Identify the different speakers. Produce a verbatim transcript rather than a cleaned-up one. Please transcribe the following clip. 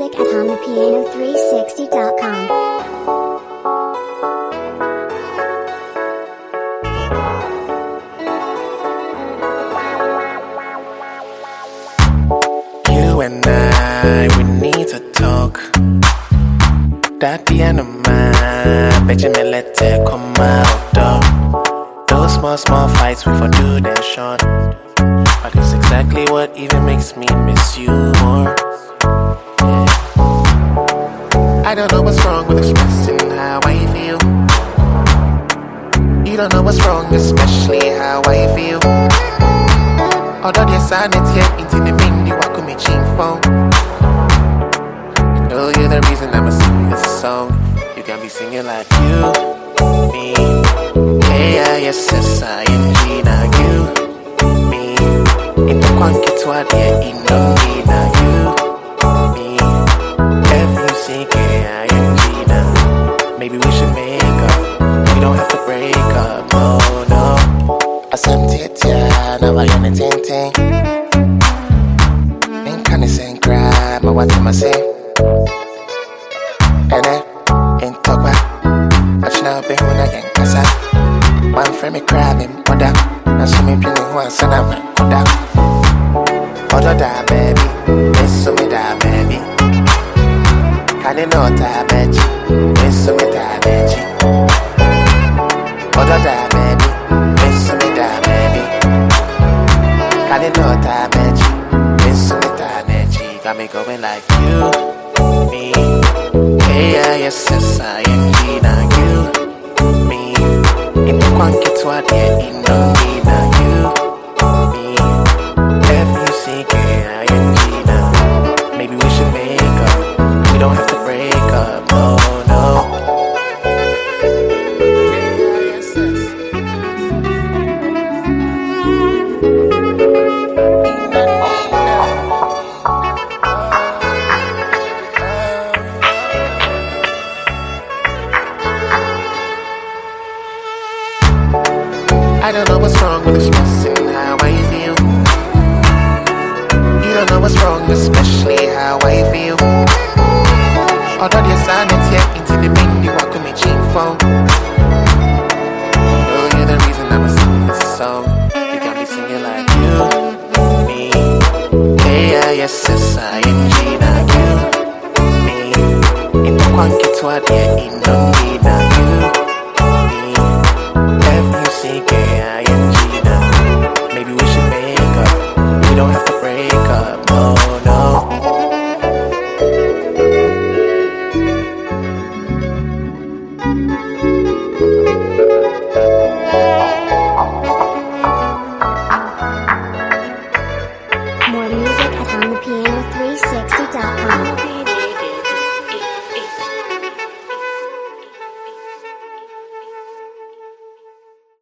Speaker 1: music at hum piano three sixty dot com.
Speaker 2: You and I, we need to talk. That piano man, bet you me let it come out, dog. Those small, small fights we for do them short. But it's exactly what even makes me miss you more. Yeah. I don't know what's wrong with expressing how I feel. You don't know what's wrong, especially how I feel. Although the silence here into the mini walk me chin phone. I know you're the reason I'ma sing this song. You can be singing like you, me, K I S S I N G, now you, me. In the quanky to a dear in the me, now you, me. F U C K I N G, now. Maybe we should make up. We don't have to break up, no, no. I said, yeah, now I am a ting ting. Ain't kinda saying crap, but what am I saying? And then, ain't talk about. I should not be when I get casa. One frame me crabbing, what up? Now so me pinning one son of my good up. Other that baby, miss me that baby. Can you know that baby? Miss me that baby. Other that baby, miss me that baby. Can you know that baby? Miss me that baby. Got me going like you, me. K I S S I N G, now you, me. In the quanky to a dear in the me, now you, me. F U C K I N G, now. Maybe we should make up. We don't have to break up, no, no. I don't know what's wrong with expressing how I feel. You don't know what's wrong, especially how I feel. Although the silence here into the mini walk with me chin phone.